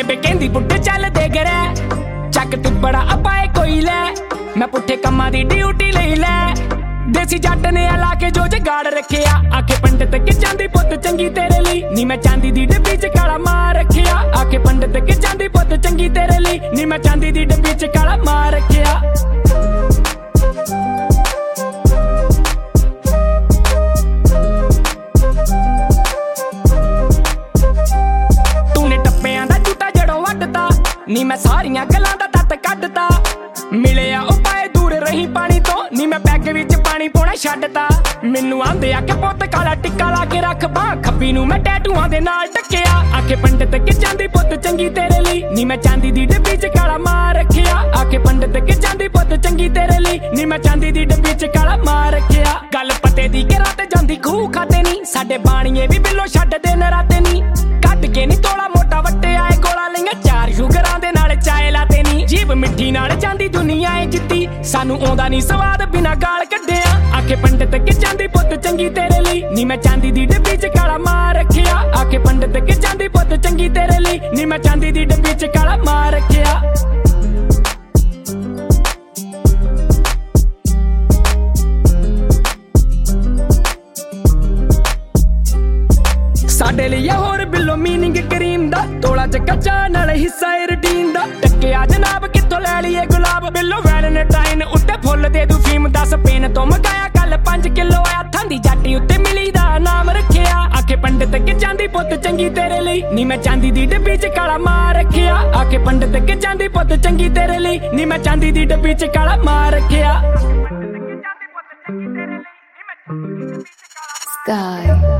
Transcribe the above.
बेबे कहंदी पुट्टे चल दे गरे चक तिब्बड़ा अपाए कोई ले मैं पुट्ठे कम्मा दी ड्यूटी लई ले देसी जट ने ला के जो जगाड़ रखिया आखे पंडित कि चांदी पुत चंगी तेरे ली नी मैं चांदी दी डब्बी च काला मार रखिया आखे पंडित कि चांदी पुत चंगी तेरे ली नी मैं चांदी दी डब्बी च काला मार रखिया नी मैं सारियां गल्लां दा तत कड्डता मिलिया उपाए दूर रही पानी तो नी मैं बैग विच पानी पौना छड्डता मैनू आंदे आके पुत्त काला टिक्का ला के रख बांह खब्बी नू मैं टैटूआं दे नाल टक्किया आखे पंडित कि चांदी पुत्त चंगी तेरे ली नी मैं चांदी दी डब्बी च काला मार रखिया आखे पंडित कि चांदी पुत्त चंगी तेरे ली नी मैं चांदी दी डब्बी च काला मार रखिया गल पते दी कि रात जांदी खूह खाते नी साडे बाणीए भी बिल्लो छड्ड दे नराते नी कट के नी तोड़ा मोटा वट्टे आए गोला लेंगे चार शुगरां दे नाल चाय लाते नी जीभ मिट्ठी नाल चांदी दुनिया ए जित्ती सानू आउंदा नी स्वाद बिना गाल कड्डिया आखे पंडित कि चांदी पुत्त चंगी तेरे ली नी मैं चांदी दी डब्बी च काला मार रखिया आखे पंडित कि चांदी पुत्त चंगी तेरे ली नी मैं चांदी दी डब्बी च काला मार रखिया साडे लिए होर बिल्लो मीनिंग करीम दा तोला च कच्चा नाल हिस्सा ए रूटीन दा टक्के आ जनाब कित्थों लै लिये गुलाब बिल्लो वैलेंटाइन उत्ते फुੱਲ दे दू फीम 10 पेन तो मंगाया कल 5 किलो आया थांदी जाटी उत्ते मिली दा नाम रखिया आखे पंडित कि चांदी पुत्त चंगी तेरे ली नी मैं चांदी दी डब्बी च काला मार रखिया आखे पंडित कि चांदी पुत्त चंगी तेरे ली नी मैं चांदी दी डब्बी च काला मार रखिया Sky